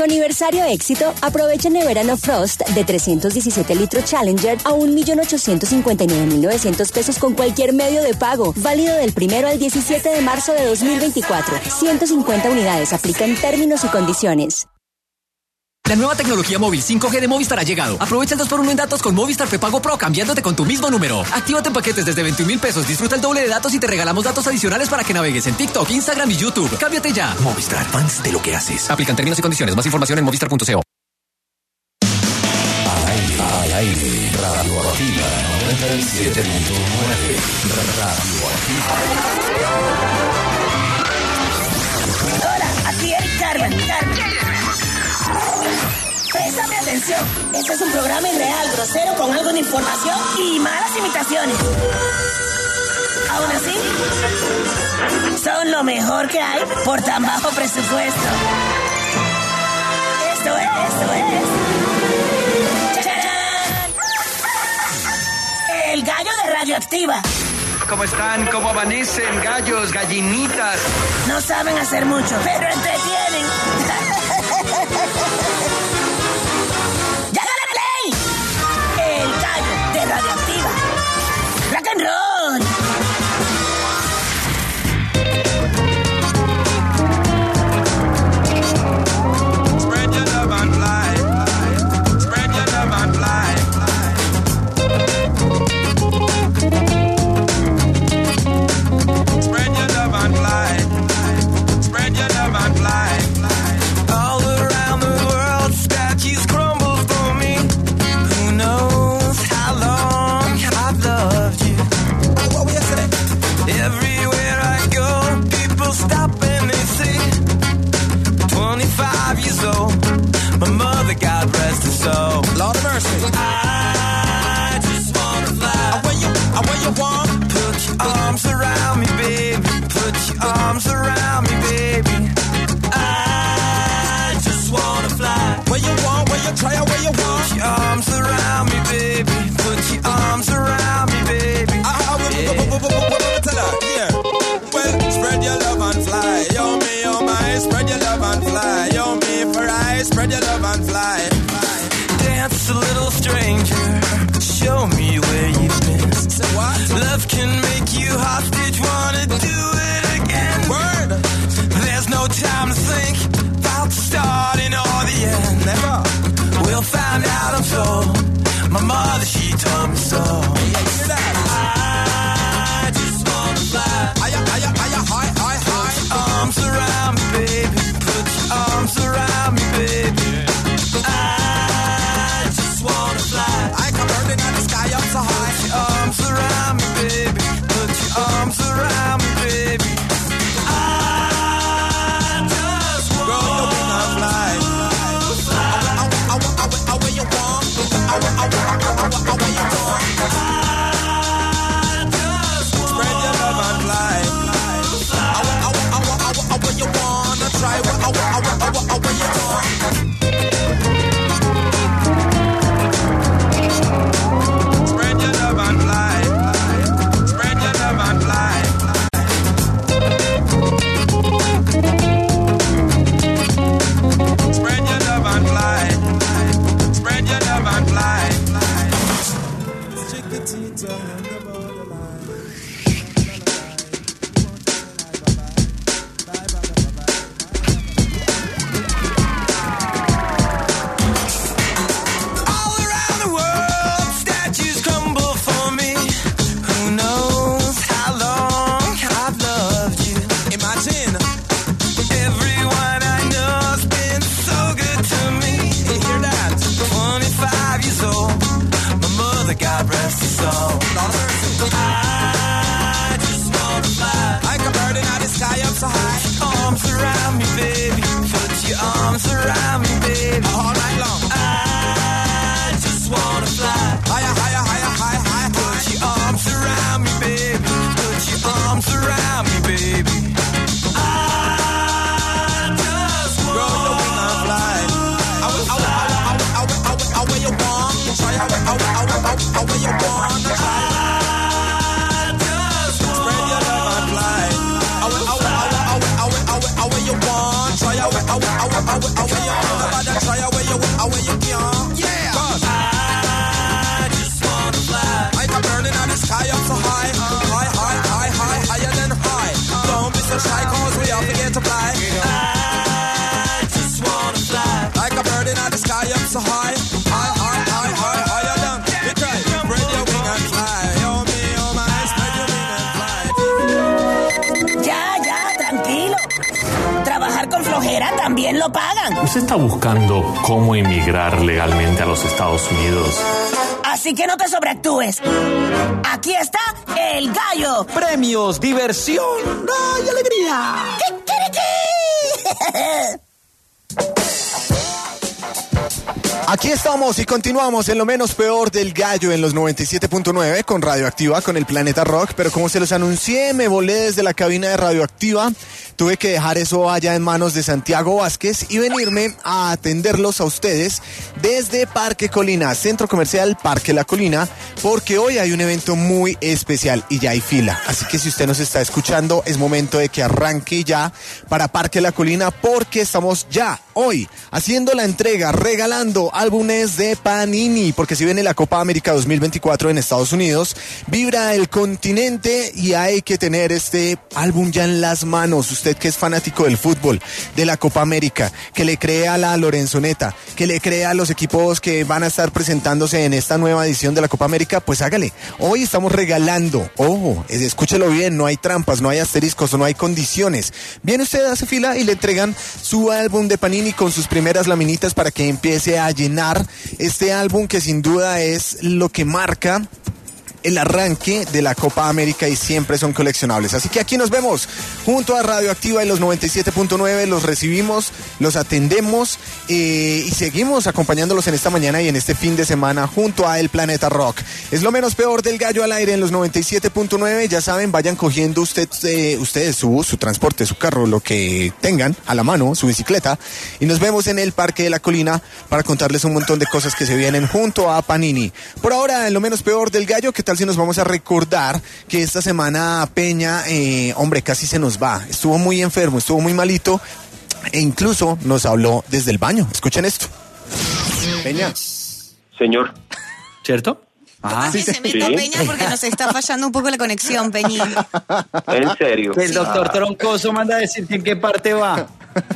aniversario éxito, aprovecha nevera No Frost de 317 litros Challenger a 1.859.900 pesos con cualquier medio de pago. Válido del 1 al 17 de marzo de 2024. 150 unidades. Aplican términos y condiciones. La nueva tecnología móvil 5G de Movistar ha llegado. Aprovecha el 2x1 en datos con Movistar Prepago Pro cambiándote con tu mismo número. Actívate en paquetes desde 21.000 pesos. Disfruta el doble de datos y te regalamos datos adicionales para que navegues en TikTok, Instagram y YouTube. Cámbiate ya. Movistar, fans de lo que haces. Aplican términos y condiciones. Más información en movistar.co. Al aire, Radioactiva 97.9. Radioactiva. Hola, aquí Eric Carmen. Préstame atención. Este es un programa irreal, grosero, con algo de información y malas imitaciones. Aún así, son lo mejor que hay por tan bajo presupuesto. Esto es. ¡Chachán! El gallo de Radioactiva. ¿Cómo están? ¿Cómo amanecen? Gallos, gallinitas. No saben hacer mucho, pero entretienen. ¡Llágale play! El gallo de Radioactiva. Rock and roll. Spread your love and fly. Spread your love and fly. Spread your love and fly. Spread your love and fly. All around the world, statues crumble for me. Who knows how long I've loved you? What were you saying? Everywhere I go, people stop and they say, 25 years old, my mother, God rest her soul. Lord of mercy. I just wanna fly. Where you want? Put your arms around me, baby. Put your arms around me, baby. I just wanna fly. Where you want? Where you try? Where you want? Put your arms around me, baby. Put your arms around me, baby. Yeah. Well, spread your love and fly. Yo me, oh my, spread your love and fly. Yo me for I, spread your love and fly. Dance a little stranger. Show me where you've been. Say what? Love can make you hostage. Wanna do it again? Word. There's no time to think about the starting or the end. Never. We'll find out, I'm told. My mother, she told me so. Yeah, hear that? I just wanna fly. Higher, high. Put your arms around me, baby. Put your arms around me, baby. I just wanna fly. I come burning out the sky up so high. Put your arms around me, baby. Put your arms around me, baby. I just wanna fly. Where you want? Where you want? Spread your love and fly. Where you wanna try? Where you want? Spread your love and fly. Spread your love and fly. Spread your love and fly. Spread your love and fly. Chiquitita on the borderline. All around the world, statues crumble for me. Who knows how long I've loved you? Imagine everyone I know's been so good to me. You hear that? 25 years old, my mother, God rest her soul. I just wanna fly. Like a bird in the sky up so high. Put your arms around me, baby. Put your arms around me, baby. All night long. I just wanna fly. Higher. Put your arms around me, baby. Put your arms around me, baby. I just wanna fly. Where you want? Try where you want. Spread your love and fly. Where you want? Try where you want. so shy cause we all forget to fly. I just wanna fly like a bird in the sky up so high. Higher down. Because spread your wing and fly. Oh me, oh my, spread your wing and fly. Ya, tranquilo. Trabajar con flojera también lo pagan. ¿Usted está buscando cómo emigrar legalmente a los Estados Unidos? Así que no te sobreactúes. Aquí está el gallo. Premios, diversión, ¡ay, alegría! Aquí estamos y continuamos en lo menos peor del gallo en los 97.9 con Radioactiva, con el Planeta Rock, pero como se los anuncié, me volé desde la cabina de Radioactiva, tuve que dejar eso allá en manos de Santiago Vázquez y venirme a atenderlos a ustedes desde Parque Colina, Centro Comercial Parque La Colina, porque hoy hay un evento muy especial y ya hay fila, así que si usted nos está escuchando, es momento de que arranque ya para Parque La Colina, porque estamos ya hoy haciendo la entrega, regalando álbumes de Panini, porque si viene la Copa América 2024 en Estados Unidos, vibra el continente y hay que tener este álbum ya en las manos. Usted que es fanático del fútbol, de la Copa América, que le cree a la Lorenzoneta, que le cree a los equipos que van a estar presentándose en esta nueva edición de la Copa América, pues hágale. Hoy estamos regalando, ojo, escúchelo bien, no hay trampas, no hay asteriscos, no hay condiciones. Viene usted, hace fila y le entregan su álbum de Panini con sus primeras laminitas para que empiece a llenar este álbum que sin duda es lo que marca el arranque de la Copa América y siempre son coleccionables. Así que aquí nos vemos junto a Radioactiva y los 97.9, los recibimos, los atendemos y seguimos acompañándolos en esta mañana y en este fin de semana junto a El Planeta Rock. Es lo menos peor del gallo al aire en los 97.9, ya saben, vayan cogiendo ustedes su transporte, su carro, lo que tengan a la mano, su bicicleta, y nos vemos en el Parque de la Colina para contarles un montón de cosas que se vienen junto a Panini. Por ahora, en lo menos peor del gallo, ¿qué tal si nos vamos a recordar que esta semana Peña, hombre, casi se nos va, estuvo muy enfermo, estuvo muy malito e incluso nos habló desde el baño? Escuchen esto. Peña. Señor. ¿Cierto? Ah, sí, se metió Peña porque nos está fallando un poco la conexión, Peñín. ¿En serio? El doctor Troncoso manda a decir en qué parte va.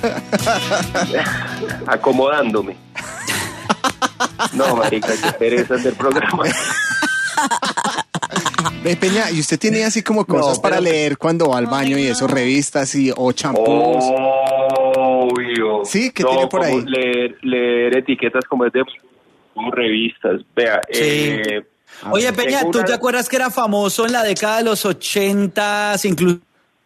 Acomodándome. No, marica, qué pereza del programa. Peña, ¿y usted tiene así como cosas para leer cuando va al baño y eso, revistas o champús? Obvio. Sí, ¿qué tiene por ahí? Leer etiquetas como es de revistas. Vea, sí. Oye, Peña, ¿tú te acuerdas que era famoso en la década de los 80s, incluso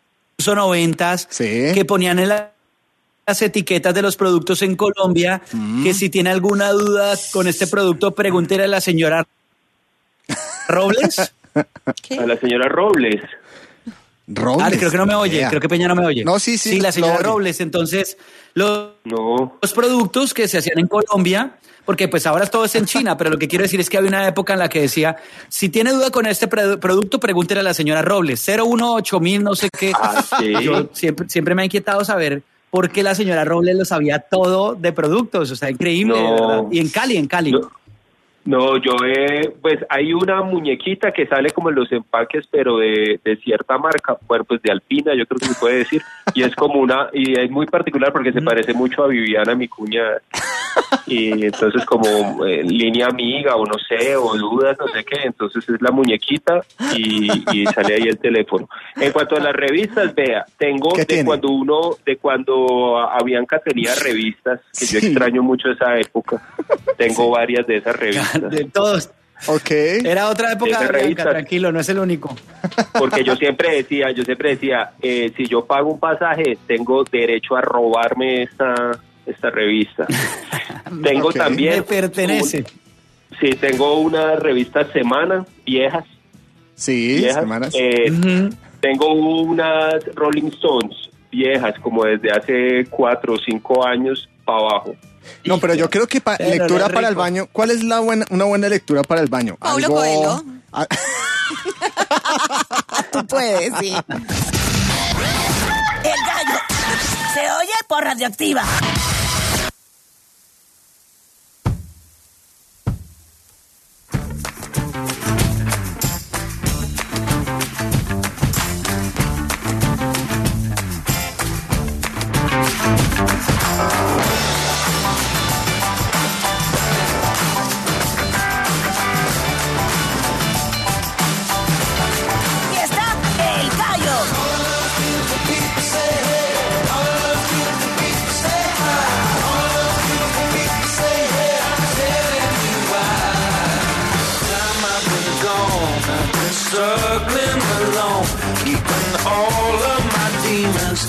90s, sí, que ponían en las etiquetas de los productos en Colombia, que si tiene alguna duda con este producto, pregúntele a la señora Robles? ¿Qué? A la señora Robles. Robles. Creo que no me oye, creo que Peña no me oye. No, sí. Sí, la señora Robles. Entonces, los productos que se hacían en Colombia, porque pues ahora todo es en China, pero lo que quiero decir es que había una época en la que decía, si tiene duda con este producto, pregúntele a la señora Robles, 018.000, no sé qué. ¿Sí? Yo siempre me ha inquietado saber por qué la señora Robles lo sabía todo de productos, o sea, increíble, ¿verdad? Y en Cali. No, pues hay una muñequita que sale como en los empaques, pero de cierta marca, bueno, pues de Alpina, yo creo que se puede decir, y es como y es muy particular porque se parece mucho a Viviana, mi cuñada, y entonces como línea amiga, o no sé, o dudas, no sé qué, entonces es la muñequita y sale ahí el teléfono. En cuanto a las revistas, vea, tengo cuando Avianca tenía revistas, que yo extraño mucho esa época, tengo varias de esas revistas. De todos. Okay. Era otra época, Bianca, tranquilo, no es el único. Porque yo siempre decía, si yo pago un pasaje, tengo derecho a robarme esta revista. Tengo también... Me pertenece. Sí, tengo unas revistas Semana, viejas. Sí, viejas. Semanas. Tengo unas Rolling Stones, viejas, como desde hace 4 o 5 años para abajo. No, pero yo creo que lectura para el baño, ¿cuál es una buena lectura para el baño? Paulo Coelho. Tú puedes, sí. El gallo se oye por Radioactiva.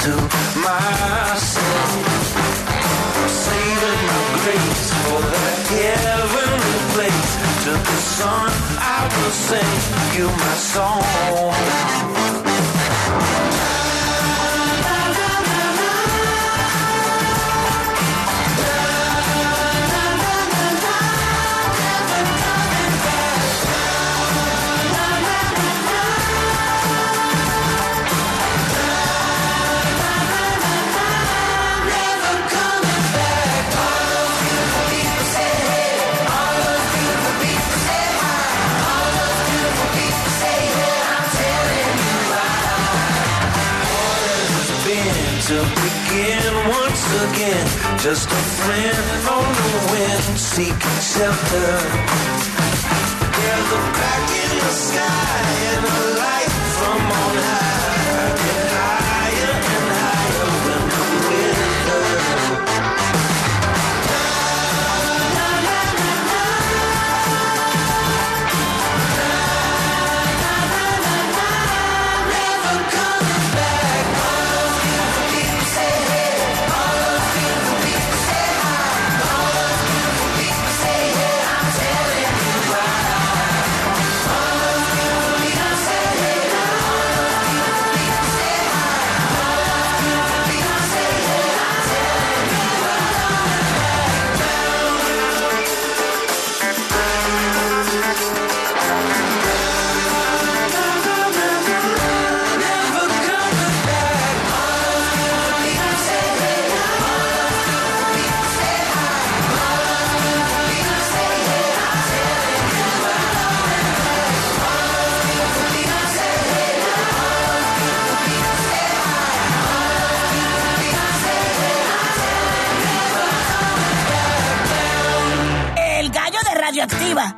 to myself, saving my grace for that heavenly place. To the sun I will sing you my song. To begin once again, just a friend on the wind, seeking shelter. There's a crack in the sky and a light from on high, get higher and higher when the wind blows. Never coming back. Radioactiva.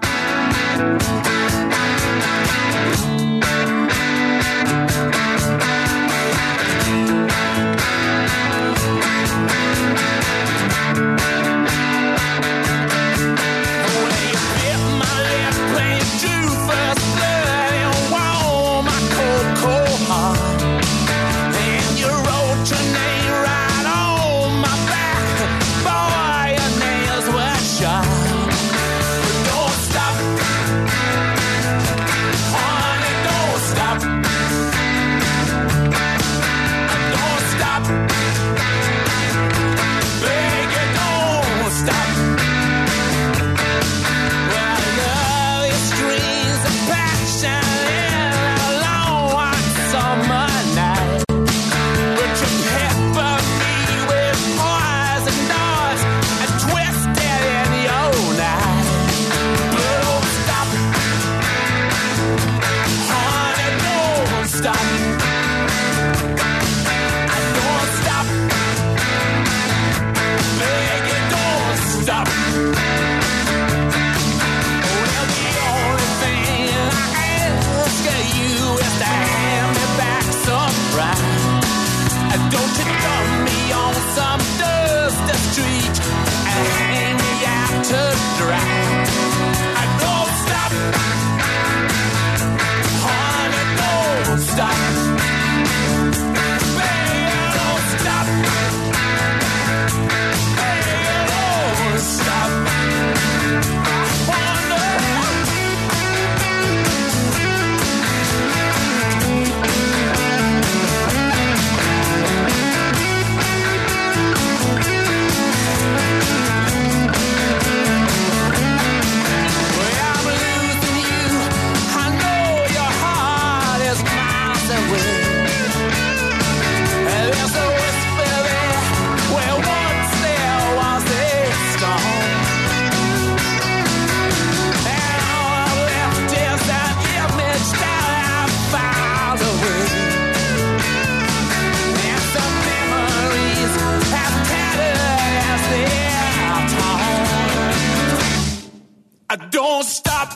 Don't stop.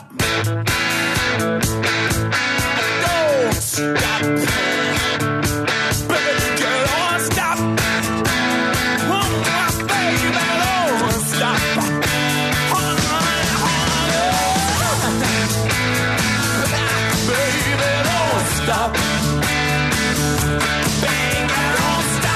Don't stop. Baby, don't stop. Oh, baby, don't stop. Baby, don't stop. Baby, don't stop.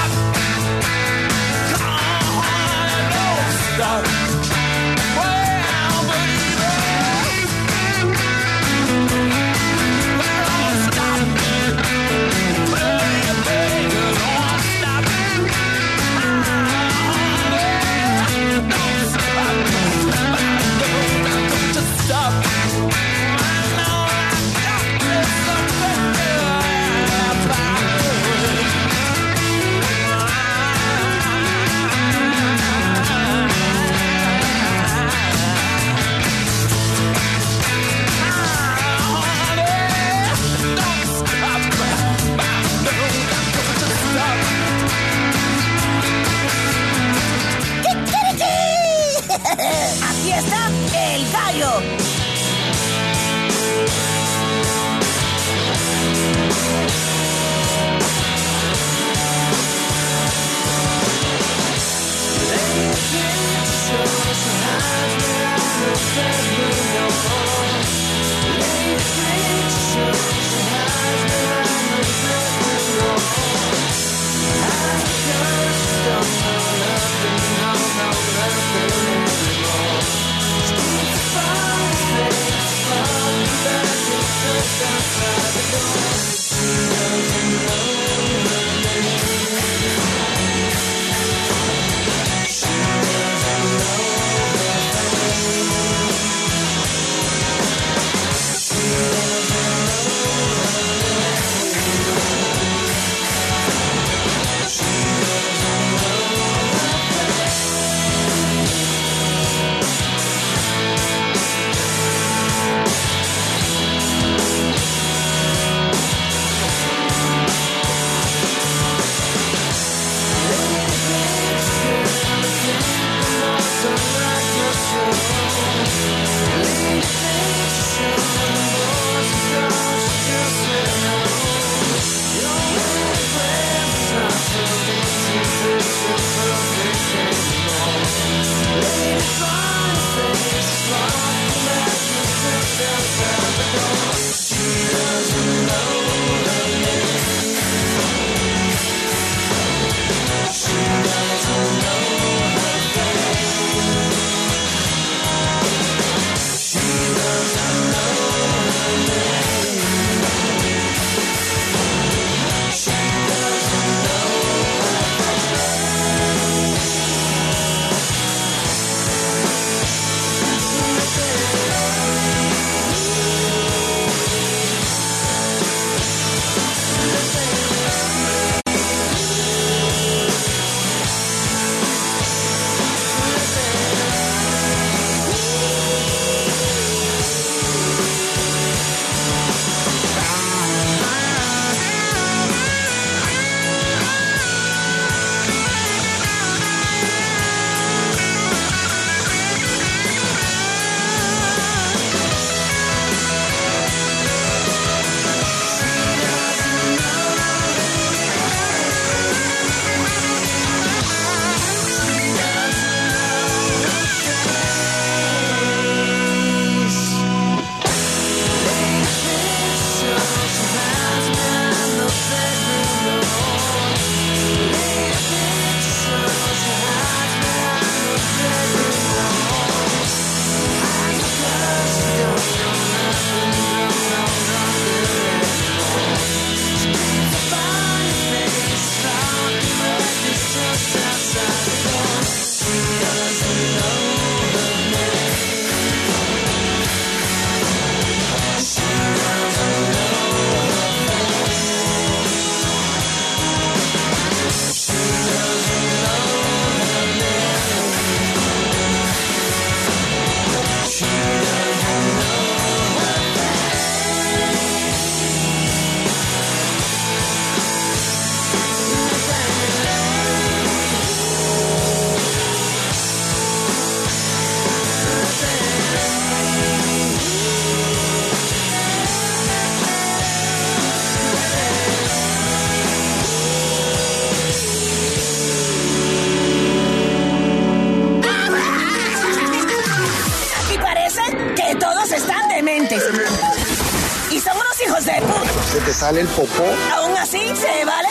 Se te sale el popó. Aún así, se vale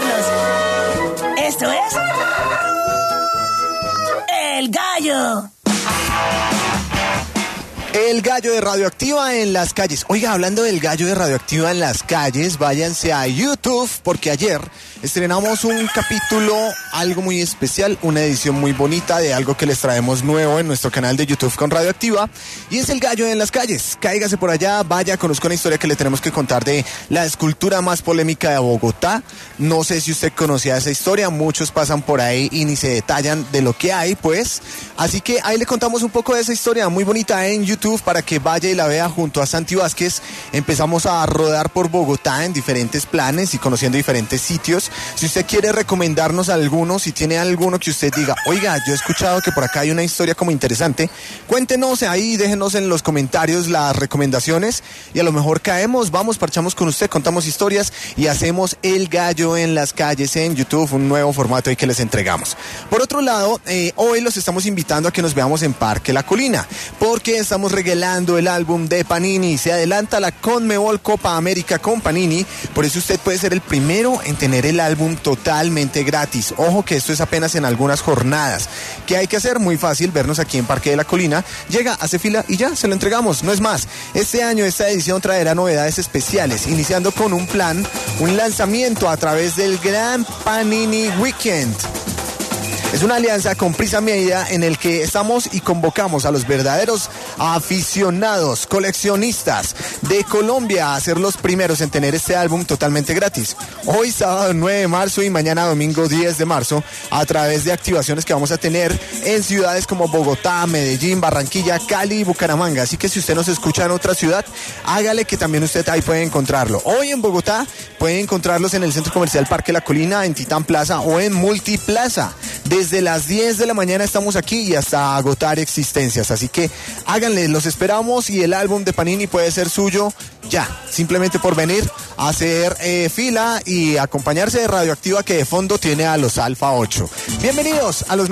escucharlos. Esto es... El Gallo. El Gallo de Radioactiva en las calles. Oiga, hablando del Gallo de Radioactiva en las calles, váyanse a YouTube, porque ayer estrenamos un capítulo, algo muy especial, una edición muy bonita de algo que les traemos nuevo en nuestro canal de YouTube con Radioactiva, y es el Gallo en las calles. Cáigase por allá, vaya, conozca una historia que le tenemos que contar de la escultura más polémica de Bogotá. No sé si usted conocía esa historia, muchos pasan por ahí y ni se detallan de lo que hay, pues. Así que ahí le contamos un poco de esa historia muy bonita en YouTube. YouTube para que vaya y la vea junto a Santi Vázquez. Empezamos a rodar por Bogotá en diferentes planes y conociendo diferentes sitios. Si usted quiere recomendarnos alguno, si tiene alguno que usted diga, oiga, yo he escuchado que por acá hay una historia como interesante, cuéntenos ahí, déjenos en los comentarios las recomendaciones y a lo mejor caemos, vamos, parchamos con usted, contamos historias y hacemos El Gallo en las Calles en YouTube, un nuevo formato ahí que les entregamos. Por otro lado, hoy los estamos invitando a que nos veamos en Parque La Colina, porque estamos regalando el álbum de Panini. Se adelanta la Conmebol Copa América con Panini, por eso usted puede ser el primero en tener el álbum totalmente gratis. Ojo que esto es apenas en algunas jornadas. ¿Qué hay que hacer? Muy fácil, vernos aquí en Parque de la Colina. Llega, hace fila y ya, se lo entregamos. No es más. Este año esta edición traerá novedades especiales, iniciando con un lanzamiento a través del Gran Panini Weekend. Es una alianza con Prisa Media en el que estamos y convocamos a los verdaderos aficionados, coleccionistas de Colombia a ser los primeros en tener este álbum totalmente gratis. Hoy sábado 9 de marzo y mañana domingo 10 de marzo a través de activaciones que vamos a tener en ciudades como Bogotá, Medellín, Barranquilla, Cali y Bucaramanga. Así que si usted nos escucha en otra ciudad, hágale que también usted ahí puede encontrarlo. Hoy en Bogotá puede encontrarlos en el Centro Comercial Parque La Colina, en Titán Plaza o en Multiplaza. Desde las 10 de la mañana estamos aquí y hasta agotar existencias. Así que háganle, los esperamos y el álbum de Panini puede ser suyo ya. Simplemente por venir a hacer fila y acompañarse de Radioactiva, que de fondo tiene a los Alfa 8. Bienvenidos a los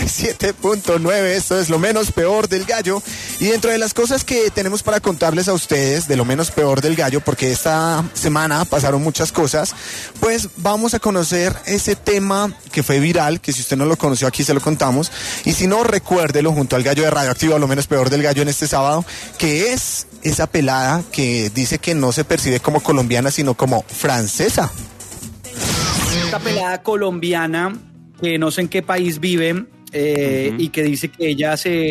97.9. Esto es Lo Menos Peor del Gallo. Y dentro de las cosas que tenemos para contarles a ustedes de Lo Menos Peor del Gallo, porque esta semana pasaron muchas cosas, pues vamos a conocer ese tema que fue viral, que si usted no lo conoció aquí se lo contamos, y si no, recuérdelo junto al Gallo de Radioactiva, Lo Menos Peor del Gallo en este sábado, que es esa pelada que dice que no se percibe como colombiana sino como francesa. Esta pelada colombiana que no sé en qué país vive y que dice que ella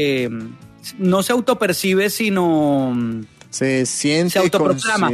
no se autopercibe sino se siente, se autoproclama.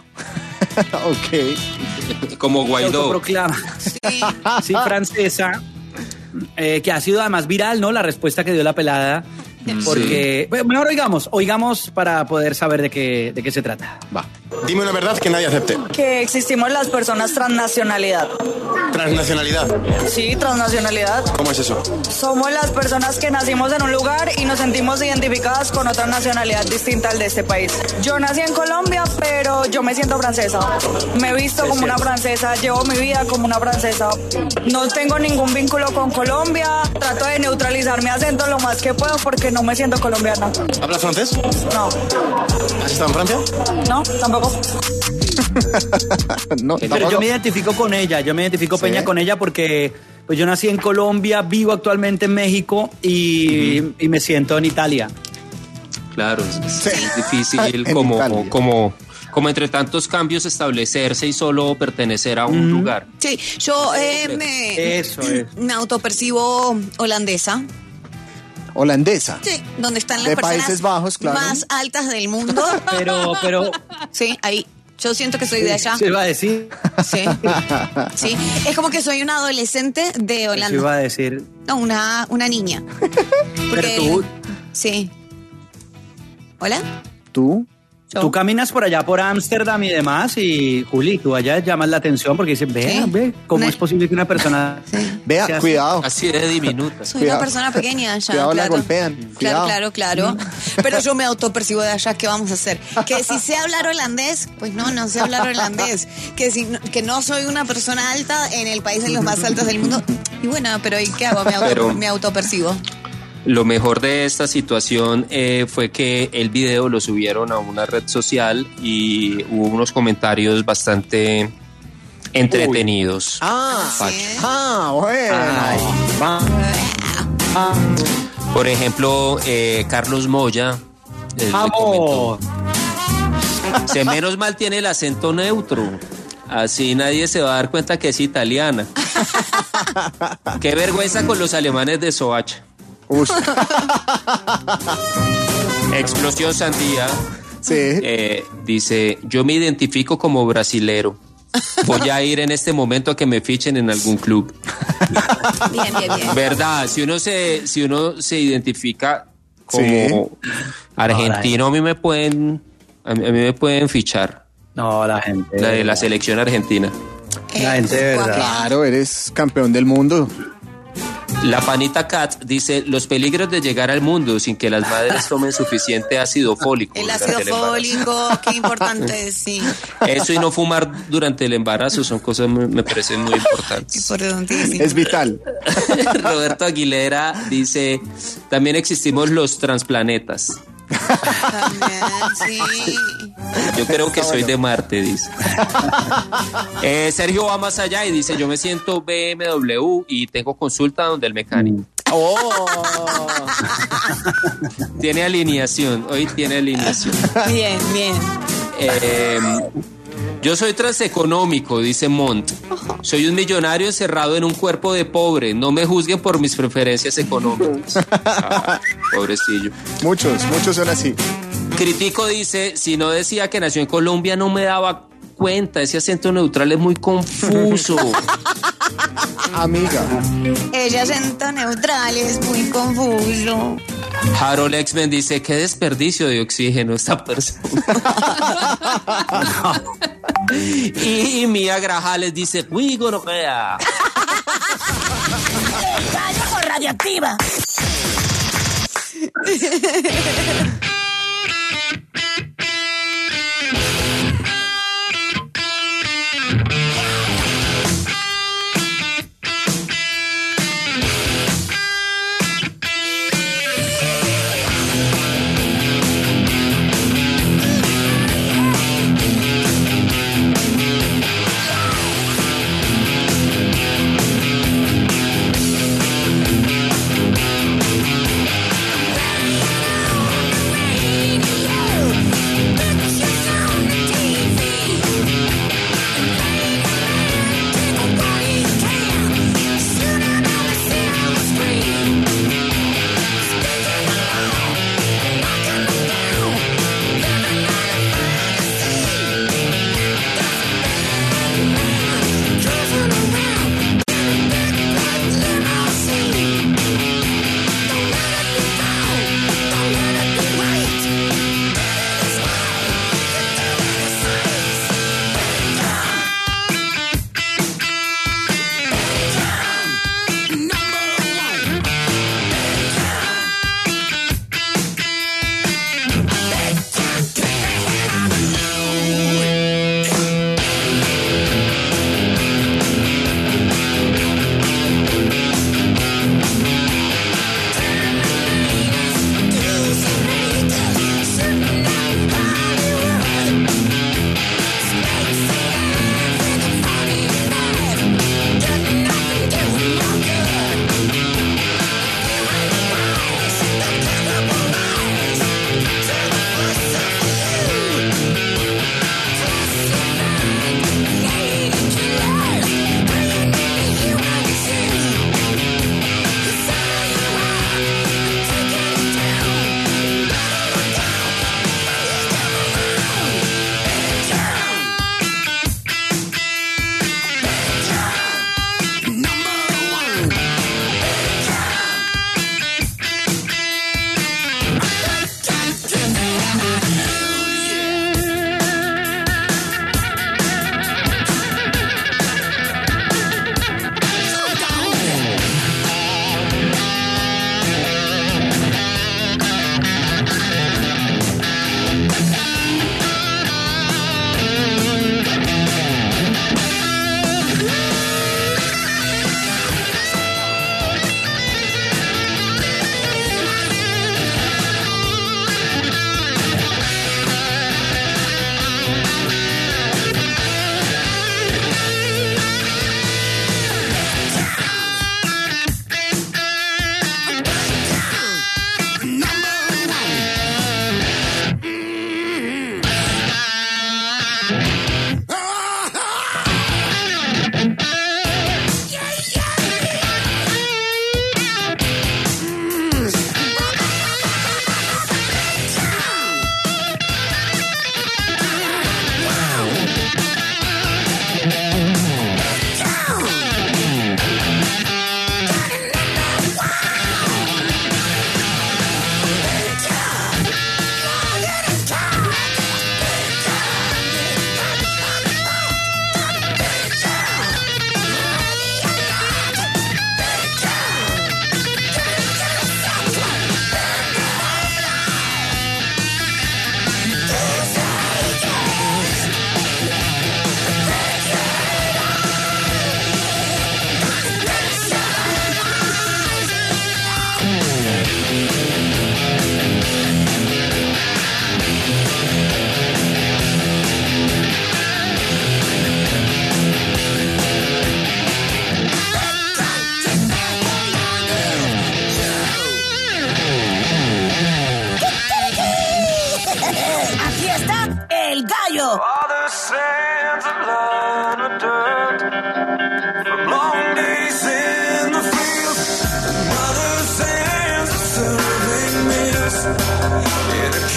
Ok. Como Guaidó. Se autoproclama. Sí, francesa. Que ha sido además viral, ¿no? La respuesta que dio la pelada. Porque, sí. Bueno, oigamos para poder saber de qué se trata. Va. Dime una verdad que nadie acepte. Que existimos las personas transnacionalidad. ¿Transnacionalidad? Sí, transnacionalidad. ¿Cómo es eso? Somos las personas que nacimos en un lugar y nos sentimos identificadas con otra nacionalidad distinta al de este país. Yo nací en Colombia, pero yo me siento francesa. Me he visto como una francesa, llevo mi vida como una francesa. No tengo ningún vínculo con Colombia. Trato de neutralizar mi acento lo más que puedo porque no me siento colombiana. ¿Hablas francés? No. ¿Has estado en Francia? No, tampoco. No, pero yo me identifico con ella, Peña con ella porque pues yo nací en Colombia, vivo actualmente en México y me siento en Italia. Claro, es difícil como entre tantos cambios establecerse y solo pertenecer a un lugar. Sí, yo me autopercibo holandesa. Holandesa. Sí, donde están las de personas Países Bajos, claro, más altas del mundo. Pero sí, ahí. Yo siento que soy de allá. Se iba a decir. Sí. Sí. Es como que soy una adolescente de Holanda. Se iba a decir. No, una niña. Pero tú. Sí. ¿Hola? ¿Tú? Tú caminas por allá, por Ámsterdam y demás, y Juli, tú allá llamas la atención porque dices, ve, ¿cómo es posible que una persona... Sí. Vea, cuidado. Así de diminuta. Soy una persona pequeña allá. Cuidado, la golpean. Claro. Pero yo me autopercibo de allá, ¿qué vamos a hacer? Que si sé hablar holandés, pues no sé hablar holandés. Que no soy una persona alta en el país de los más altos del mundo. Y bueno, pero ¿y qué hago? Me autopercibo. Lo mejor de esta situación fue que el video lo subieron a una red social y hubo unos comentarios bastante entretenidos. Bueno. Por ejemplo, Carlos Moya le comentó: "Se menos mal tiene el acento neutro. Así nadie se va a dar cuenta que es italiana. Qué vergüenza con los alemanes de Soacha". Explosión Sandía. Sí. Dice: "Yo me identifico como brasilero. Voy a ir en este momento a que me fichen en algún club". Bien. ¿Verdad? Si uno se identifica como argentino, a mí me pueden fichar. No, la gente. La de la selección argentina. La gente de verdad. Claro, eres campeón del mundo. La Panita Cat dice, los peligros de llegar al mundo sin que las madres tomen suficiente ácido fólico. El ácido fólico, qué importante es, sí. Eso y no fumar durante el embarazo son cosas me parecen muy importantes. Es vital. Roberto Aguilera dice, también existimos los transplanetas. También, sí. Yo creo que soy de Marte, dice. Sergio va más allá y dice, yo me siento BMW y tengo consulta donde el mecánico. Tiene alineación, hoy tiene alineación. Bien, bien. Yo soy transeconómico, dice Mont. Soy un millonario encerrado en un cuerpo de pobre. No me juzguen por mis preferencias económicas. Pobrecillo. Muchos son así. Critico dice, si no decía que nació en Colombia no me daba cuenta. Ese acento neutral es muy confuso. Amiga. Ese acento neutral es muy confuso. Harold X-Men dice, qué desperdicio de oxígeno esta persona. Y Mía Grajales dice, uy, gonorrea. ¡Gallo con radioactiva!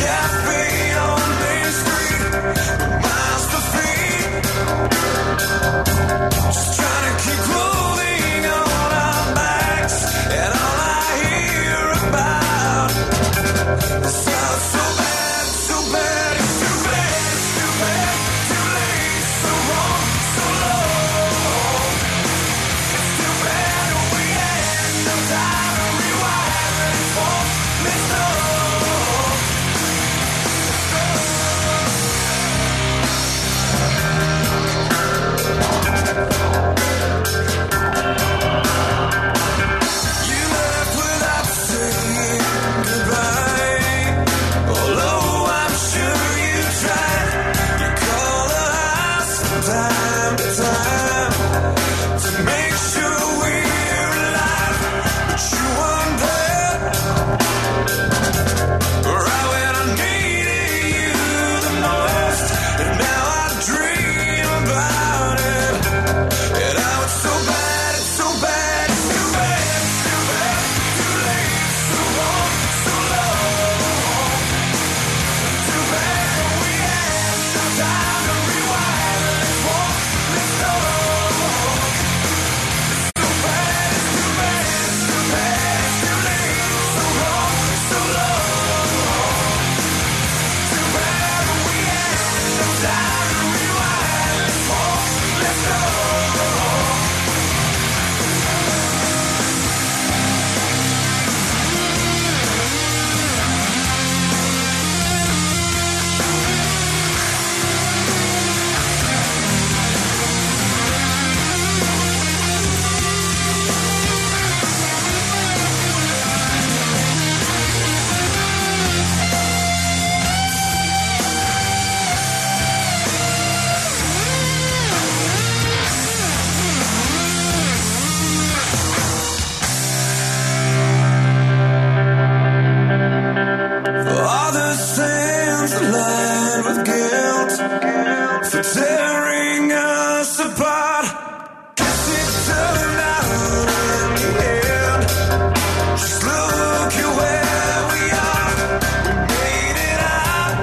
cafe on Main Street, miles to feet. Just trying to keep clothing on our backs, and all I hear about sounds so bad, so bad, it's too bad, it's too bad, too late, so wrong, so low. It's too bad we had no time to rewind, but it won't miss no. You left without saying goodbye. Although I'm sure you tried, you call the house from time to time to make sure we're alive, but you weren't there. Right when I needed you the most, and now I dream about it. And now it's so bad, it's so bad, it's too bad, it's too bad, too late, so wrong, so low. Too bad we had no time to rewind, and it won't let go. It's so bad, it's too bad, it's too bad, it's too late, so wrong, so low. Too bad we had no time to rewind, and it won't let go. All the sands lined with guilt for tearing us apart. Guess it turned out in the end. Just look at where we are. We made it out.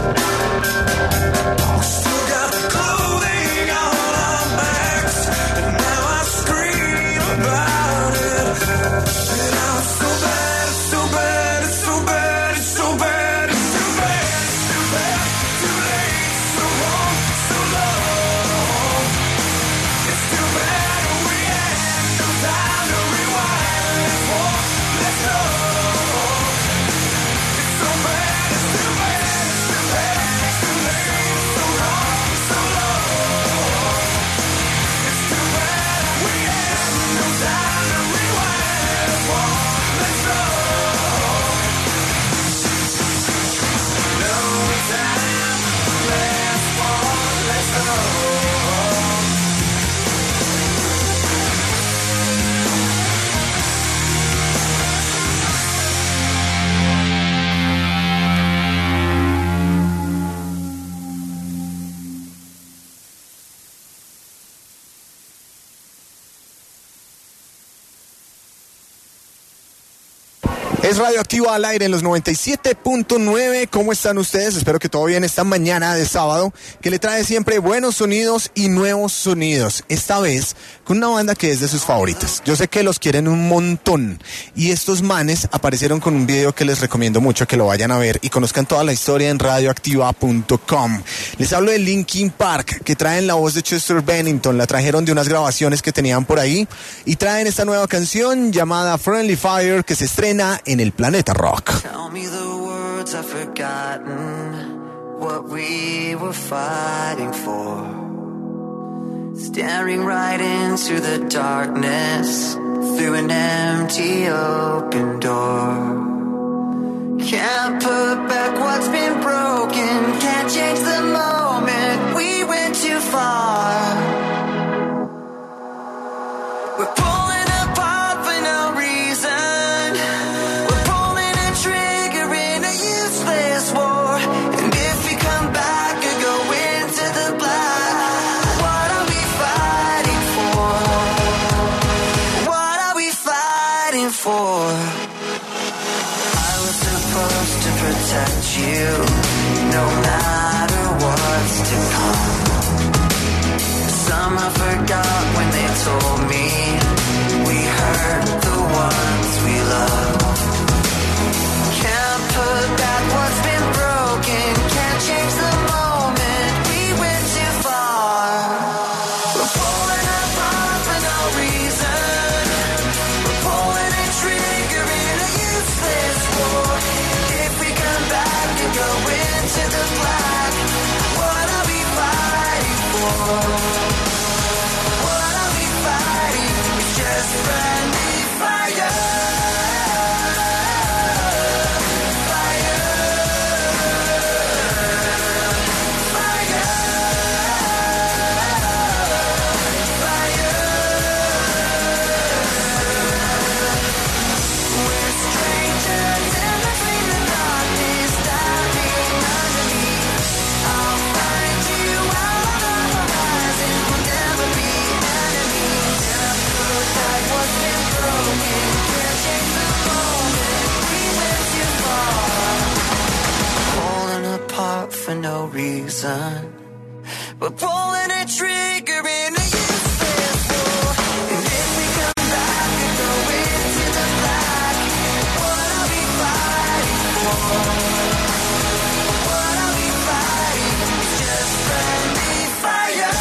We still got clothing on our backs, and now I scream about it. And now it's so bad, it's so bad, it's so bad, it's so bad, it's too bad, it's too bad, too late, so wrong, so low. It's too bad we had no time to rewind, and it won't let go. It's so bad, it's too bad, it's too bad, it's too late, so wrong, so low. It's too bad we had no time to rewind, and it won't let go. No time left for let's go. Es Radioactiva al aire en los 97.9. ¿Cómo están ustedes? Espero que todo bien esta mañana de sábado, que le trae siempre buenos sonidos y nuevos sonidos. Esta vez con una banda que es de sus favoritas. Yo sé que los quieren un montón. Y estos manes aparecieron con un video que les recomiendo mucho que lo vayan a ver y conozcan toda la historia en radioactiva.com. Les hablo de Linkin Park, que traen la voz de Chester Bennington. La trajeron de unas grabaciones que tenían por ahí y traen esta nueva canción llamada Friendly Fire, que se estrena en el Planeta Rock. Tell me the words I've forgotten, what we were fighting for. Staring right into the darkness, through an empty open door. Can't put back what's been broken, can't change the moment, we went too far. We're pulling apart for no reason. We're pulling a trigger in a useless war. And if we come back and go into the black, what are we fighting for? What are we fighting for? I was supposed to protect you, no matter what's to come. Some I forgot when they told me we hurt the ones we love. Can't put back what's been broken, can't change the moment we went too far. We're pulling apart for no reason. We're pulling a trigger in a useless war. If we come back and go into the black, what are we fighting for? What are we fighting? It's just friendly fire. For no reason, we're pulling a trigger in a useless war. And if we come back and go into the black, what are we fighting for? What are we fighting? It's just friendly fire.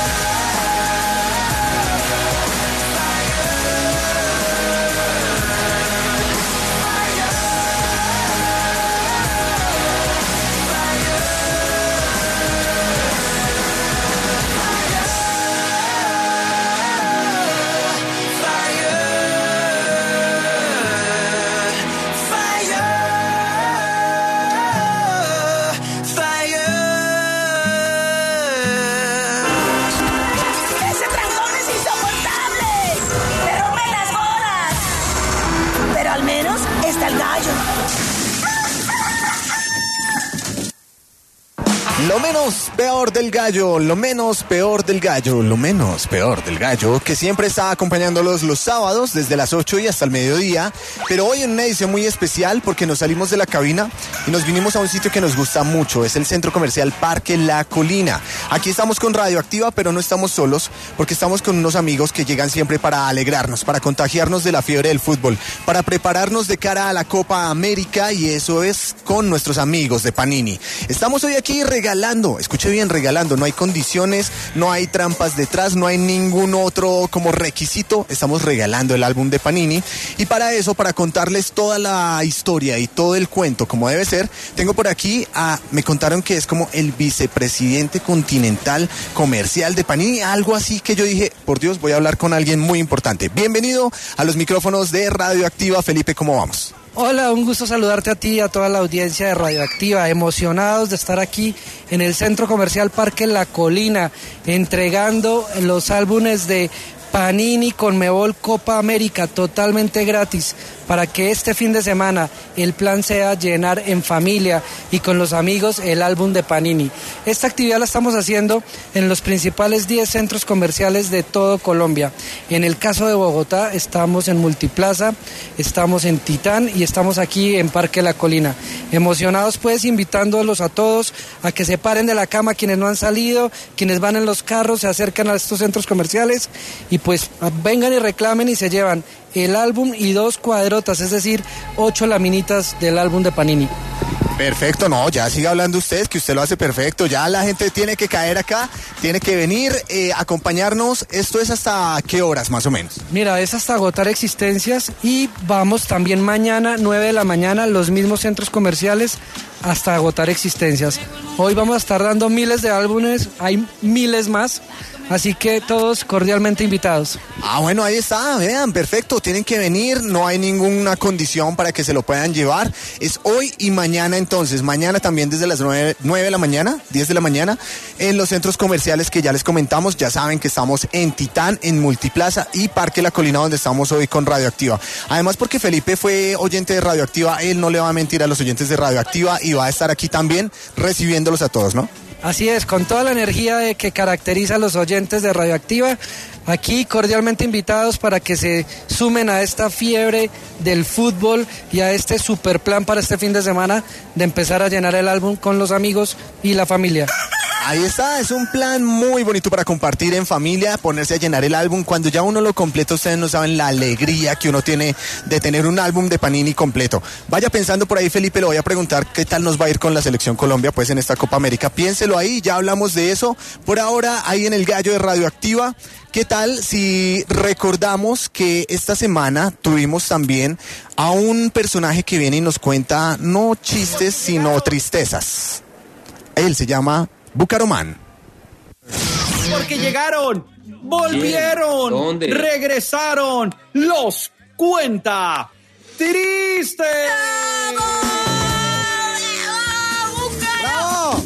Lo menos peor del gallo, lo menos peor del gallo, lo menos peor del gallo, que siempre está acompañándolos los sábados desde las 8 y hasta el mediodía, pero hoy en una edición muy especial porque nos salimos de la cabina y nos vinimos a un sitio que nos gusta mucho, es el Centro Comercial Parque La Colina. Aquí estamos con Radioactiva, pero no estamos solos porque estamos con unos amigos que llegan siempre para alegrarnos, para contagiarnos de la fiebre del fútbol, para prepararnos de cara a la Copa América, y eso es con nuestros amigos de Panini. Estamos hoy aquí regalando, escuche bien, regalando, no hay condiciones, no hay trampas detrás, no hay ningún otro como requisito, estamos regalando el álbum de Panini, y para eso, para contarles toda la historia y todo el cuento como debe ser, tengo por aquí me contaron que es como el vicepresidente continental comercial de Panini, algo así que yo dije, por Dios, voy a hablar con alguien muy importante. Bienvenido a los micrófonos de Radioactiva, Felipe, ¿cómo vamos? Hola, un gusto saludarte a ti y a toda la audiencia de Radioactiva, emocionados de estar aquí en el Centro Comercial Parque La Colina, entregando los álbumes de Panini Conmebol Copa América totalmente gratis, para que este fin de semana el plan sea llenar en familia y con los amigos el álbum de Panini. Esta actividad la estamos haciendo en los principales 10 centros comerciales de todo Colombia. En el caso de Bogotá estamos en Multiplaza, estamos en Titán y estamos aquí en Parque La Colina. Emocionados pues, invitándolos a todos a que se paren de la cama quienes no han salido, quienes van en los carros, se acercan a estos centros comerciales y pues vengan y reclamen y se llevan el álbum y 2 cuadrotas, es decir, 8 laminitas del álbum de Panini. Perfecto, no, ya siga hablando usted, que usted lo hace perfecto, ya la gente tiene que caer acá, tiene que venir, acompañarnos. ¿Esto es hasta qué horas más o menos? Mira, es hasta agotar existencias, y vamos también mañana, 9 de la mañana, los mismos centros comerciales, hasta agotar existencias. Hoy vamos a estar dando miles de álbumes, hay miles más, así que todos cordialmente invitados. Bueno, ahí está, vean, perfecto, tienen que venir, no hay ninguna condición para que se lo puedan llevar. Es hoy y mañana entonces, mañana también desde las 9 de la mañana, 10 de la mañana, en los centros comerciales que ya les comentamos. Ya saben que estamos en Titán, en Multiplaza y Parque La Colina, donde estamos hoy con Radioactiva. Además, porque Felipe fue oyente de Radioactiva, él no le va a mentir a los oyentes de Radioactiva y va a estar aquí también recibiéndolos a todos, ¿no? Así es, con toda la energía que caracteriza a los oyentes de Radioactiva, aquí cordialmente invitados para que se sumen a esta fiebre del fútbol y a este super plan para este fin de semana de empezar a llenar el álbum con los amigos y la familia. Ahí está, es un plan muy bonito para compartir en familia, ponerse a llenar el álbum. Cuando ya uno lo completa, ustedes no saben la alegría que uno tiene de tener un álbum de Panini completo. Vaya pensando por ahí, Felipe, le voy a preguntar qué tal nos va a ir con la Selección Colombia pues en esta Copa América. Piénselo ahí, ya hablamos de eso. Por ahora, ahí en el Gallo de Radioactiva, ¿qué tal si recordamos que esta semana tuvimos también a un personaje que viene y nos cuenta no chistes, sino tristezas? Él se llama Bucaramán. Porque llegaron, volvieron, ¿Dónde? regresaron, los cuenta tristes. ¡Bravo!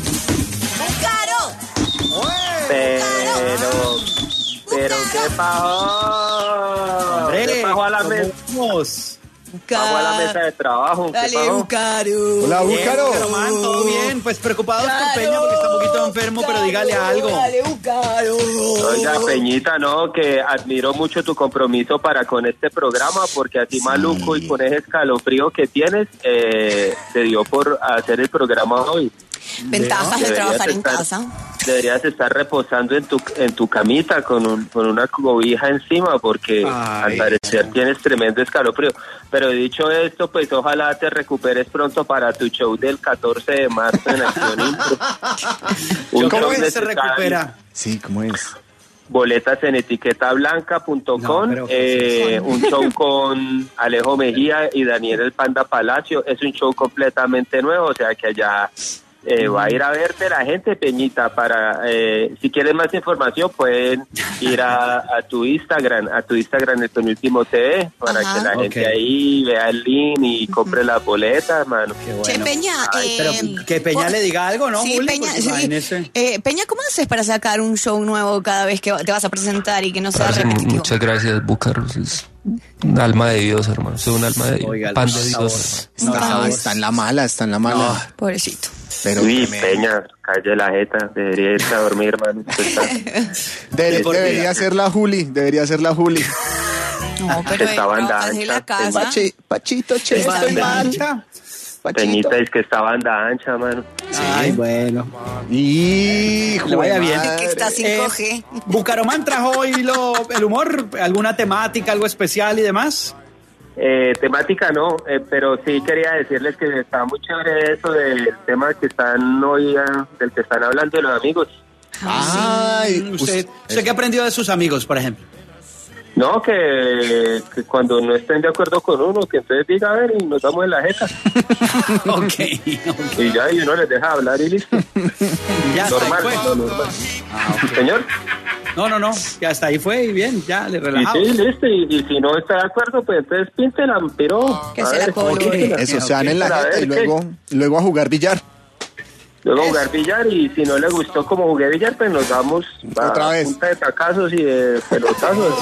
Pero ¿qué pasó? ¿Qué pasó a la mesa? Vamos a la mesa de trabajo. Dale, Bucaro. Hola, Bucaro. Bucaramán, todo bien, pues preocupados con Peña porque está un poquito enfermo, pero dígale algo. Dale, Bucaro. Oiga, Peñita, no, que admiro mucho tu compromiso para con este programa, porque así maluco y con ese escalofrío que tienes, te dio por hacer el programa hoy. Ventajas de trabajar en casa. Deberías estar reposando en tu camita con una cobija encima, porque al parecer tienes tremendo escalofrío. Pero dicho esto, pues ojalá te recuperes pronto para tu show del 14 de marzo en Acción Impro. ¿Cómo es? Se recupera. Sí, ¿cómo es? Boletas en etiquetablanca.com, un show con Alejo Mejía y Daniel el Panda Palacio. Es un show completamente nuevo, o sea que allá va a ir a verte la gente, Peñita. Para si quieren más información pueden ir a tu Instagram, el Penúltimo TV, para que la gente ahí vea el link y compre las boletas, mano. Che, Peña, pero que Peña le diga algo, ¿no, sí, Juli? Peña, sí. Peña, ¿cómo haces para sacar un show nuevo cada vez que te vas a presentar y que no sea repetitivo? Muchas gracias, Bucaro. Es un alma de Dios, hermano. Soy un alma de Dios. Oiga, pan de Dios. Está en la mala, Pobrecito. Pero uy, Peña, calle la jeta, debería irse a dormir, hermano. Debería ser la Juli. No, pero Estaban trabajas en la casa. Pachito, che, estoy mal. Peñita es que esta banda ancha, mano. Ay, bueno. Hijo, le vaya bien. Que está 5G. Bucaramán trajo hoy el humor, alguna temática, algo especial y demás. Temática no, pero sí quería decirles que está muy chévere eso del tema que están hoy, del que están hablando de los amigos. Ay, ¿Usted qué aprendió de sus amigos, por ejemplo? No, que cuando no estén de acuerdo con uno, que entonces diga, a ver, y nos damos en la jeta. Okay. Y ya, y uno les deja hablar y listo. Ya normal, normal. Okay. Señor. No, que hasta ahí fue y bien, ya le relajamos. Y sí, listo, y si no está de acuerdo, pues entonces píntela, pero... Que se la colore. Eso, se dan en la jeta y luego a jugar billar. Luego jugar billar, y si no le gustó como jugué billar, pues nos damos otra vez punta de tacazos y de pelotazos.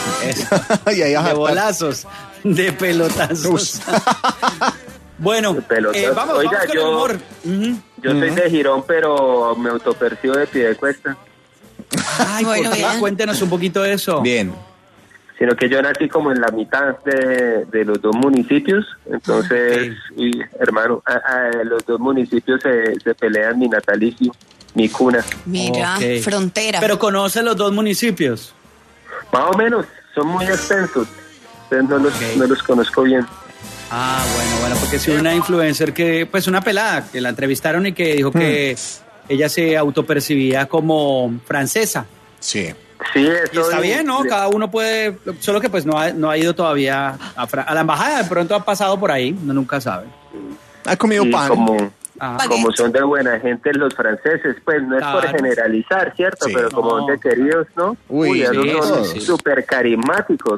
Y ahí de bolazos, de pelotazos. Bueno, vamos Oiga, con el humor. Yo soy de Girón, pero me autopercibo de Piedecuesta. Ay, bueno, cuéntenos un poquito de eso. Bien. Sino que yo nací como en la mitad de los dos municipios, entonces, hermano, los dos municipios se pelean mi natalicio, mi cuna. Mira, frontera. ¿Pero conoce los dos municipios? Más o menos, son muy extensos, entonces no los conozco bien. Ah, bueno, porque si una influencer pues una pelada, que la entrevistaron y que dijo que ella se autopercibía como francesa. Sí. Sí, eso y está bien, ¿no? Cada uno puede, solo que pues no ha ido todavía a la embajada, de pronto ha pasado por ahí, uno nunca sabe. Ha comido pan. Como son de buena gente los franceses, pues no es por generalizar, ¿cierto? Pero como son de queridos, ¿no? Son súper carismáticos.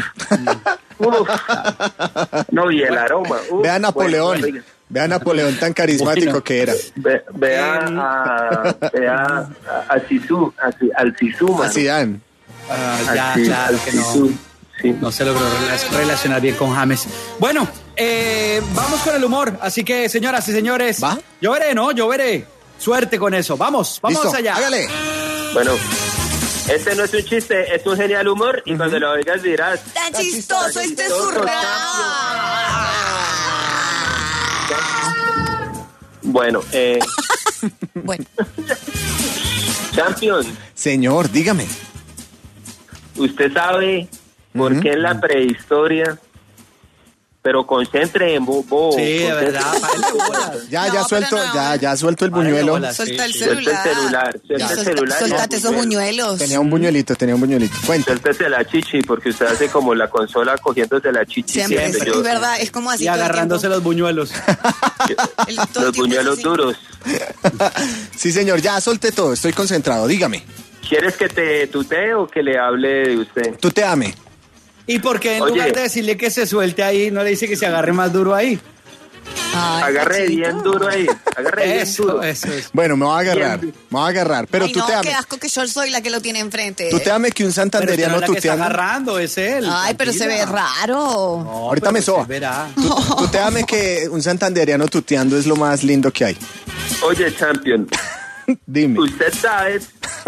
No, y el aroma. Vean Napoleón. Vea Napoleón tan carismático que era. Vea a Zizou, al Zizou, a Zidane. Claro que no se logró relacionar bien con James. Bueno, vamos con el humor. Así que, señoras y señores, ¿va? Yo veré. Suerte con eso. Vamos ¿listo? allá. Hágale. Bueno. Este no es un chiste, es un genial humor y cuando lo oigas dirás... ¡Tan chistoso este zurrado! Bueno, Bueno. Champion, Señor, dígame. ¿usted sabe por qué en la prehistoria? Pero concentre en bobo. Sí, de verdad. Ya suelto, ya suelto el buñuelo. Suelta el Suelta celular. el celular. Suéltate esos buñuelos. Tenía un buñuelito. Cuenta. Suéltese la chichi, porque usted hace como la consola cogiéndose la chichi. Siempre, es verdad, es como así. Y agarrándose los buñuelos. Los buñuelos duros. Sí, señor, ya solté todo, estoy concentrado, dígame. ¿Quieres que te tutee o que le hable de usted? Tuteame. ¿Y por qué en lugar de decirle que se suelte ahí, no le dice que se agarre más duro ahí? Agarre bien duro ahí. Agarre bien duro. Eso es. Bueno, me voy a agarrar, pero Ay, no, tuteame. qué asco que yo soy la que lo tiene enfrente. Tuteame que un santanderiano Pero está tuteando. agarrando, es él. Ay, pero se ve raro. Ahorita me soba. Tuteame que un santanderiano tuteando es lo más lindo que hay. Oye, Champion. Dime. ¿Usted sabe?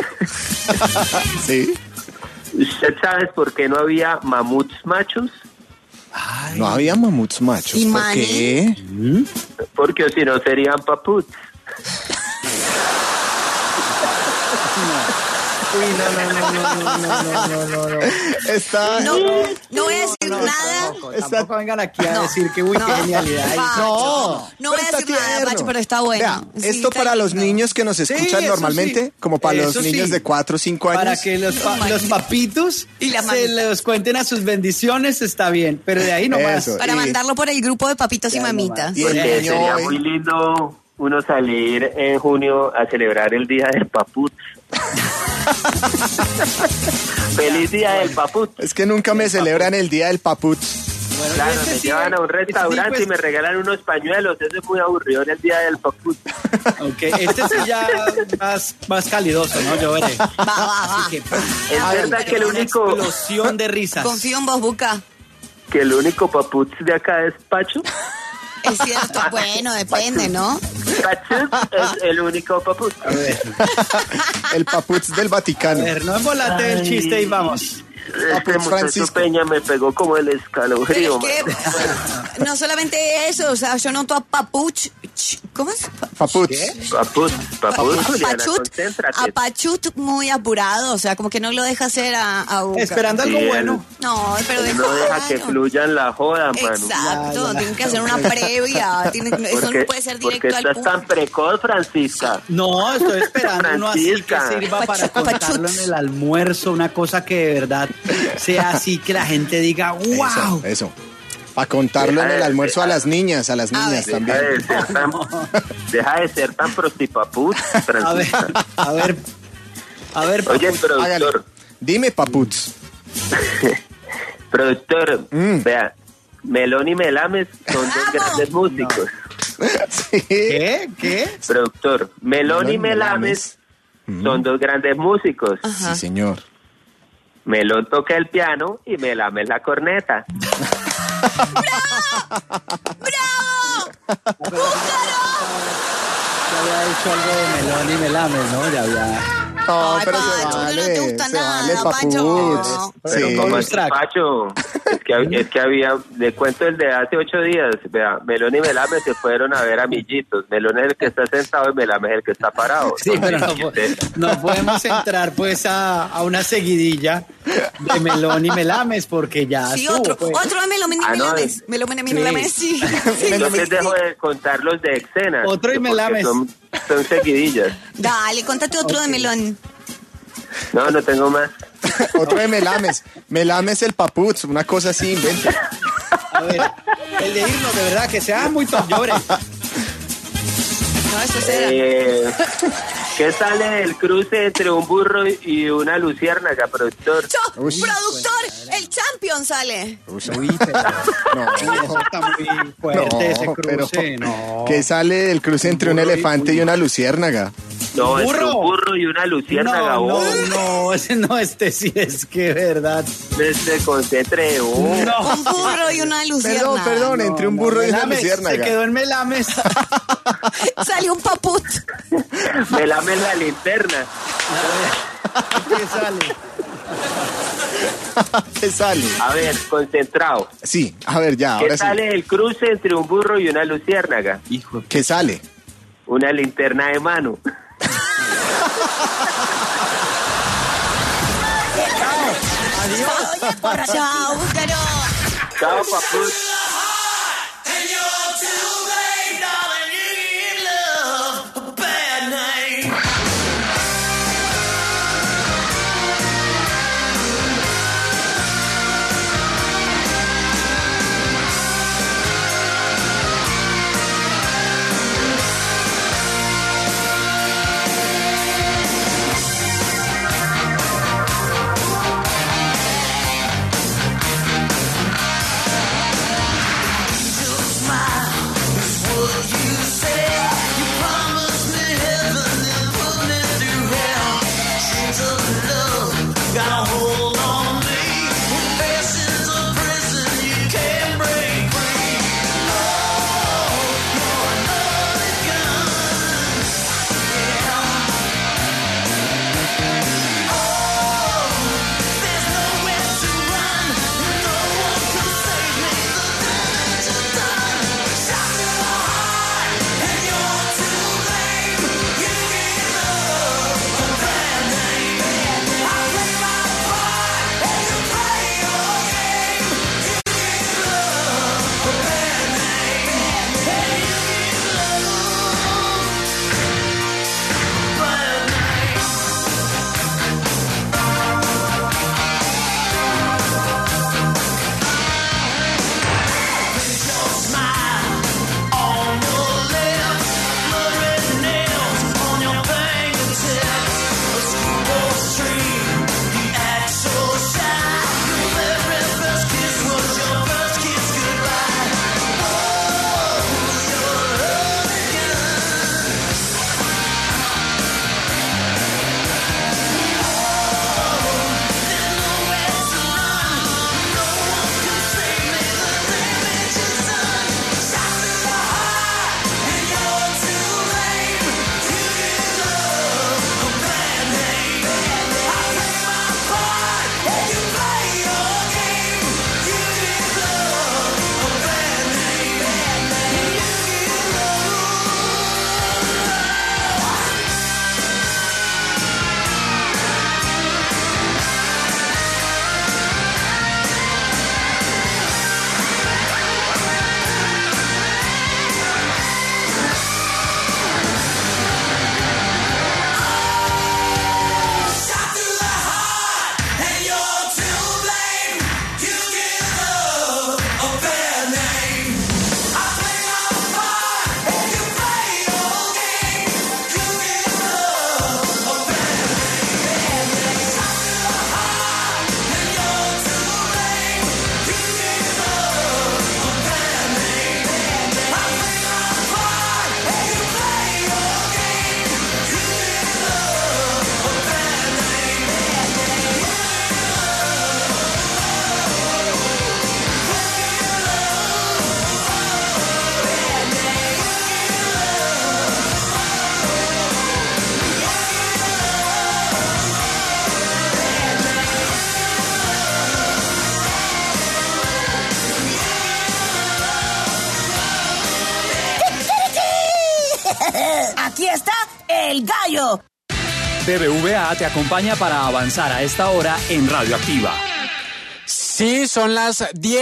Sí. ¿Usted sabe por qué no había mamuts machos? No había mamuts machos. ¿Y ¿Por Manny? qué? Porque si no serían paputs. No. Está... No voy a decir nada. Tampoco vengan aquí a decir que qué genialidad. No voy a decir nada, Pacho, pero está bueno. Vea, esto para los niños que nos escuchan normalmente, sí. como para los Eso niños sí. de 4 o 5 años. Para que los papitos Y la se mamita. los cuenten a sus bendiciones está bien, pero de ahí nomás. Eso. Para Y- mandarlo por el grupo de papitos y mamitas. Y el Porque niño sería hoy- muy lindo uno salir en junio a celebrar el Día del Paput. ¡Feliz Día del Paput! Es que nunca me celebran el día del paput. Claro, este me sí, llevan a un este sí, restaurante pues- y me regalan unos pañuelos. Eso es muy aburrido en el Día del Paput. Ok, este sí ya más calidoso, ¿no? Yo veré. Va. Así que, Es verdad que el único, explosión de risas. Confío en vos, Buca. que el único paput de acá es Pacho. Es cierto. Bueno, depende, ¿no? Pacho es el único paput. A ver, El paput del Vaticano. no embolate el chiste y vamos. Este muchacho Francisco. Peña me pegó como el Pero escalofrío. es que no solamente eso, o sea, yo noto a Papuch. ¿Cómo es? Paput. Paput, Juliana, Pachut, concéntrate. a Pachut muy apurado, o sea, como que no lo deja hacer a Buca. Esperando algo Sí, bueno. No, pero Él no deja que fluyan la joda, mano. Exacto, tienen que hacer una previa. Eso no puede ser directo porque al estás punto. tan precoz, Francisca. No, estoy esperando uno así que Francisca. sirva para contarlo en el almuerzo, una cosa que de verdad sea así, que la gente diga, wow. Eso. Para contarlo en el almuerzo a las niñas también. Deja de ser tan prostipaput, Francisca. A ver. Oye, Papu, productor. Dime, paputs. Productor, vea, Melón y Melames son dos grandes músicos. ¿Qué? Productor, Melón y Melames son dos grandes músicos. Sí, señor. Melón toca el piano y Melames la corneta. Ya había hecho algo de Melón y Melames, ¿no? Ya había. No, Ay, pero Pacho, se no vale. te gusta se nada, vale, Pacho. paputs. Pero Sí. como es Pacho, es que había, le cuento el de hace 8 días, vea, Melón y Melames se fueron a ver a Millitos. Melón es el que está sentado y Melames es el que está parado. Sí, pero no podemos entrar pues a una seguidilla de Melón y Melames porque ya Sí, estuvo, otro pues. de Melón y Melames. Melón y Melames, sí. Entonces dejo de contar los de Exena. Otro y porque Melames. Son seguidillas. Dale, contate otro de Melón. No tengo más. Otro de Melames. Melames el paputs, una cosa así, invente. A ver, el de irnos, de verdad, que sea muy top, llore. No, eso será. ¿Qué sale del cruce entre un burro y una luciérnaga, productor? Productor, el Champion sale. Uy, pero no, está muy fuerte ese cruce, no. ¿Qué sale del cruce entre un elefante y una luciérnaga? No, entre un burro y una luciérnaga. No, ese no, este sí es que verdad. Se concentre. Un burro y una luciérnaga. Perdón, entre un burro y una Melames, luciérnaga. Se quedó en Melames. Sale un paput. Me lame la linterna. ¿Qué sale? ¿Qué sale? A ver, concentrado. Sí, a ver, ya, ¿Qué ahora sale sí. del cruce entre un burro y una luciérnaga? Hijo, ¿qué sale? Una linterna de mano. Adiós. Chao, búscalo. Chao, paput. Aquí está el gallo. BBVA te acompaña para avanzar a esta hora en Radioactiva. Sí, son las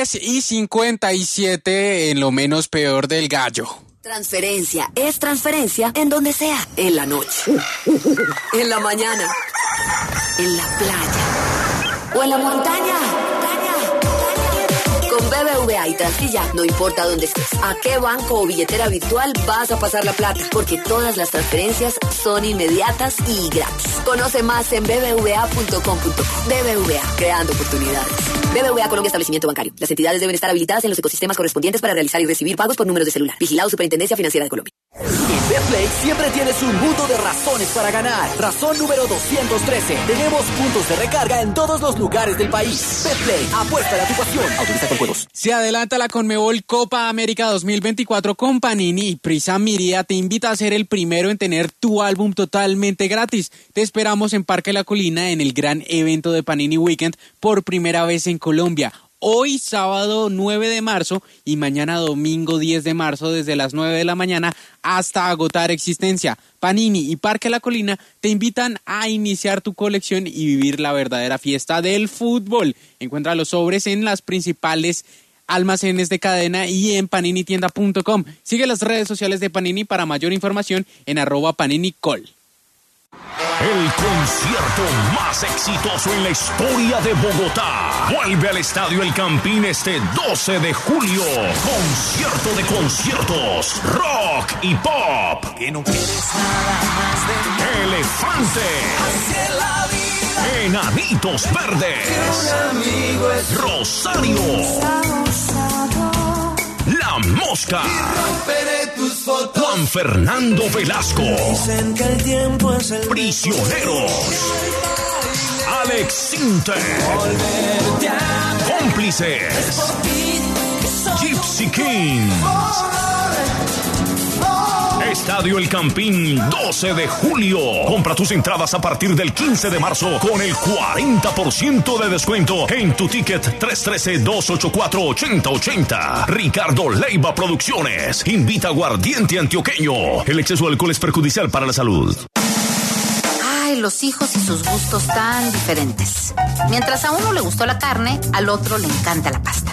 10:57 en lo menos peor del gallo. Transferencia es transferencia en donde sea. En la noche, en la mañana, en la playa o en la montaña. Con BBVA y Transfilla, no importa dónde estés, a qué banco o billetera virtual vas a pasar la plata, porque todas las transferencias son inmediatas y gratis. Conoce más en bbva.com.co. BBVA, creando oportunidades. BBVA Colombia, establecimiento bancario. Las entidades deben estar habilitadas en los ecosistemas correspondientes para realizar y recibir pagos por números de celular. Vigilado Superintendencia Financiera de Colombia. En Betplay siempre tienes un mundo de razones para ganar. Razón número 213. Tenemos puntos de recarga en todos los lugares del país. Betplay, apuesta a tu pasión. Autoriza con juegos. Se adelanta la Conmebol Copa América 2024 con Panini y Prisa Media te invita a ser el primero en tener tu álbum totalmente gratis. Te esperamos en Parque La Colina en el gran evento de Panini Weekend por primera vez en Colombia. Hoy sábado 9 de marzo y mañana domingo 10 de marzo desde las 9 de la mañana hasta agotar existencia. Panini y Parque La Colina te invitan a iniciar tu colección y vivir la verdadera fiesta del fútbol. Encuentra los sobres en las principales almacenes de cadena y en paninitienda.com. Sigue las redes sociales de Panini para mayor información en @PaniniCol. El concierto más exitoso en la historia de Bogotá. Vuelve al Estadio El Campín este 12 de julio. Concierto de conciertos, rock y pop. Que no quieres nada más de Elefante. Hacia la vida. Enanitos Verdes. Un amigo es Rosario. La Mosca. Juan Fernando Velasco. Prisioneros. Alex Sinter. Cómplices. Gypsy Kings. Estadio El Campín, 12 de julio. Compra tus entradas a partir del 15 de marzo con el 40% de descuento en tu ticket 313-284-8080. Ricardo Leiva Producciones. Invita a Aguardiente Antioqueño. El exceso de alcohol es perjudicial para la salud. Ay, los hijos y sus gustos tan diferentes. Mientras a uno le gustó la carne, al otro le encanta la pasta.